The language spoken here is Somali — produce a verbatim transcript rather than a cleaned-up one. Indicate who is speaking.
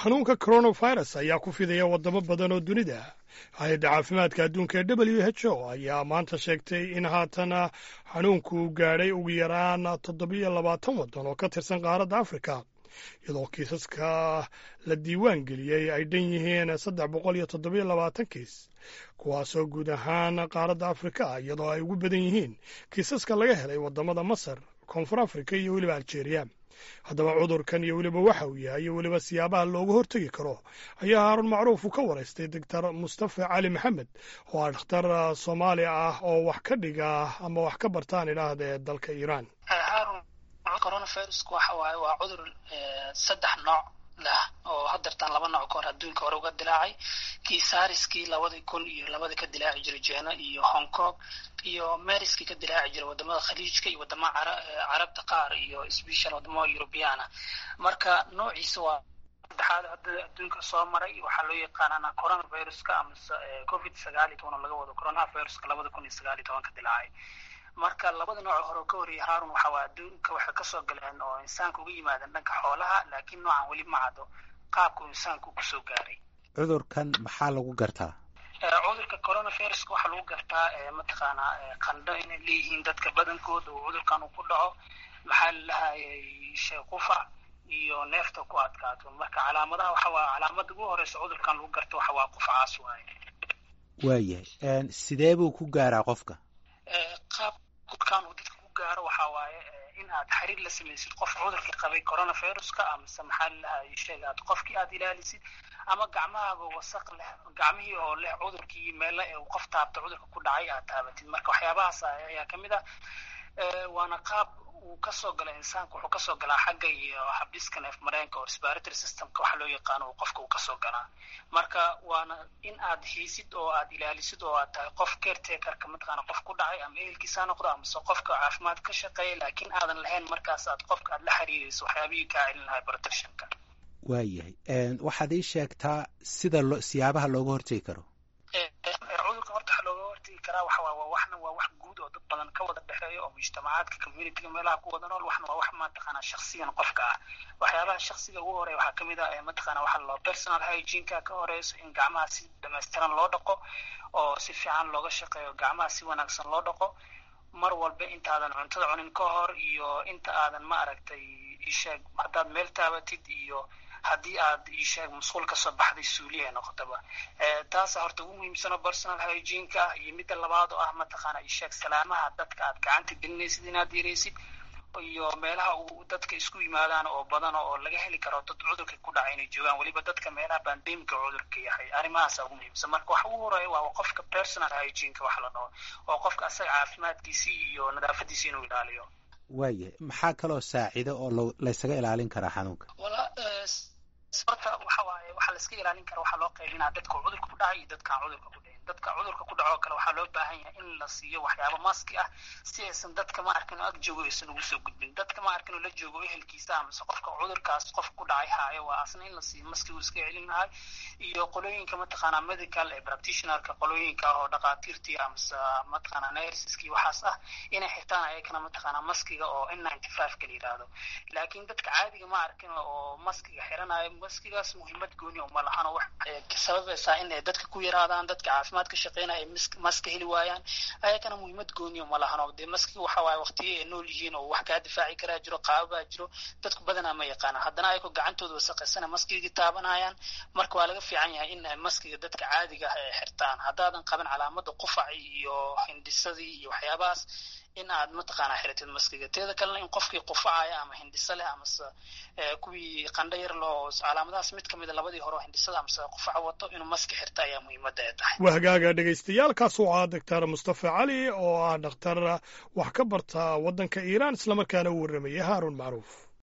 Speaker 1: xanuunka coronavirus ayaa ku fidaya waddamo badan oo dunida ah. hay-adda caafimaadka adduunka ee w h o ayaa maanta sheegtay in haatan xanuunku gaadhay ugu yaraan toddobiyo labaatan waddan oo ka tirsan qaaradda afrika, iyadoo kiisaska la diiwaan geliyey ay dhan yihiin saddex boqol iyo toddobiyo labaatan kiis, kuwaasoo guud ahaan qaaradda afrika, iyadoo ay ugu badan yihiin kiisaska laga helay waddamada masar, koonfur afrika iyo weliba aljeeriya. haddaba cudurkan iyo weliba waxa uu yahay iyo weliba siyaabaha looga hortegi karo ayaa haaruun macruuf uu ka waraystay doctor mustafa cali maxamed oo ah dhakhtar soomaali ah oo wax ka dhiga ama wax ka bartaan idhaahdee dalka iiraan.
Speaker 2: haarun coronavirusku waxa waaye waa cudur saddex nooc lah oo haddeertaan laba nooc ka hor adduunka hore uga dilaacay. kii saariskii labadii kun iyo labadii ka dilaaci jiray jeena iyo hong kong, iyo mariskii ka dilaaci jiray wadamada khaliijka iyo wadamada carabta qaar iyo special wadamada eurubiyana. marka noociisa waa saddexaad hadda adduunka soo maray, waxaa loo yaqaanana coronaviruska ama covid sagaal iyo toban oo laga wado coronaviruska labada kun iyo sagaal iyo toban ka dilaacay. marka labada nooc hore ka horreeyay haarun waxa waa adduunka waxay kasoo galeen oo insaanka uga yimaadeen dhanka xoolaha, laakiin noocan weli ma caddo qaabku insaanku kusoo gaaray.
Speaker 3: cudurkan maxaa lagu gartaa?
Speaker 2: cudurka coronaviruska waxaa lagu gartaa mataqaanaa qandho inay leeyihiin dadka badankooda oo cudurkan uu ku dhaco. maxaa lalahayay sheequfac iyo neefta ku adkaato. marka calaamadaha waxa waa calaamada ugu horeysa cudurkan lagu garto waxa waa qufacaas waaye.
Speaker 3: waayahay sidee buu ku gaaraa qofka?
Speaker 2: qaab cudurkan uu dadka ku gaaro waxa waaye in aad xiriir la samaysid qof cudurka qabay coronaviruska, amase maxaa lalahay sheeg aad qofkii aad ilaalisid, ama gacmahaaga wasaq leh, gacmihii oo leh cudurkii meela ee uu qof taabta cudurka ku dhacay aad taabatid. marka waxyaabahaas ayaa kamid ah. waana qaab uu kasoo gala insaanka, wuxuu kasoo galaa xagga iyo habdhiska neef mareenka oo respiratory systemka waxa loo yaqaano uu qofka uu kasoo galaa. marka waana in aad haysid oo aad ilaalisid oo aad tahay qof caretakerka mataqaana qof ku dhacay ama ehelkiisa noqdo amase qofka caafimaad ka shaqeeya, laakiin aadan lahayn markaas aad qofka aad la xiriirayso waxyaabihii kaa celin lahay protectionka.
Speaker 3: waayahay waxaad ii sheegtaa sida lo siyaabaha looga hortegi karo?
Speaker 2: cudurka horta waxa looga hortegi karaa waxa waa waxna waa wax guud oo dad badan ka wada dhexeeya oo mujtamacaadka communityga meelaha ku wada nool. waxna waa wax mataqaanaa shakhsiyan qofka ah. waxyaabaha shakhsiga ugu horeeya waxaa kamid ah mataqaanaa waxa loo personal hygiene-ka ka horeyso in gacmaha si dhamaystiran loo dhaqo oo si fiican looga shaqeeyo, gacmaha si wanaagsan loo dhaqo mar walba intaadan cuntada cunin ka hor iyo inta aadan ma aragtay isheeg haddaad meel taabatid iyo haddii aad isheeg masquul ka soo baxday suuliya ay noqotaba. taasa horta ugu muhiimsano personal hygiene-ka. iyo midda labaad oo ah mataqaana isheeg salaamaha dadka aad gacanta gelinaysid inaad yaraysid, iyo meelaha uu dadka isku yimaadaan oo badan oo laga heli karo dad cudurka ku dhacay inay joogaan, weliba dadka meelaha pandemika cudurka yahay. arrimahaasa ugu muhiimsan. marka waxa ugu horeeya waa qofka personal hygiene-ka waxa la dhaho, oo qofka asaga caafimaadkiisii iyo nadaafadiisi inuu ilaaliyo.
Speaker 3: waayahay maxaa kaloo saacida oo laysaga ilaalin karaa xanuunka?
Speaker 2: horta waxa waaye waxaa la iska ilaalin kara waxaa loo qaybinaa dadka cudurka ku dhacay iyo dadkaan cudurka ku dhicin. dadka cudurka ku dhaco kale waxaa loo baahan yahay in la siiyo waxyaabo maski ah si aysan dadka ma arkin ag joogo aysan ugu soo gudbin. dadka ma arkin oo la joogo ehelkiisa amase qofka cudurkaas qof ku dhacay haayo waa asna in la siiyo maski uu iska celin lahay. iyo qolooyinka mataqaanaa medical ee practitionerka qolooyinka ah oo dhaqaatiirtii amase mataqaanaa nurseski waxaas ah inay xirtaan ayakana mataqaanaa maskiga oo n ninety five ka la yidhaahdo. laakiin dadka caadiga ma arkin oo maskiga xiranayo maskigaas muhiimad gooni uma lahan oo wax sababaysaa in ay dadka ku yaraadaan, dadka caafimaad ka shaqeynaya ay maska heli waayaan. ayakana muhiimad gooni uma lahan oo dee maskiga waxa waaye waqtiyo ay nool yihiin oo wax kaa difaaci karaa jiro, qaababaa jiro, dadku badanaa ma yaqaanaan. haddana ayakoo gacantooda wasaqaysana maskigii taabanayaan. marka waa laga fiican yahay in maskiga dadka caadiga ah ay xirtaan. haddaadan qaban calaamada qufaci iyo hindhisadii iyo waxyaabahaas in aad mataqaanaa xiratid maskiga. teeda kalena in qofkii qufacaya ama hindhiso leh amase kuwii qandho yar loo calaamadahaas mid kamida labadii hore oo hindhisada amase qufaca wato inuu maski xirta ayaa muhiimadda ay tahay.
Speaker 1: waa hagaaga dhegaystayaal kaas oo ah doctor mustafa cali oo ah dhakhtar wax ka barta waddanka iiraan islamarkaana u warramaya haaruun macruuf.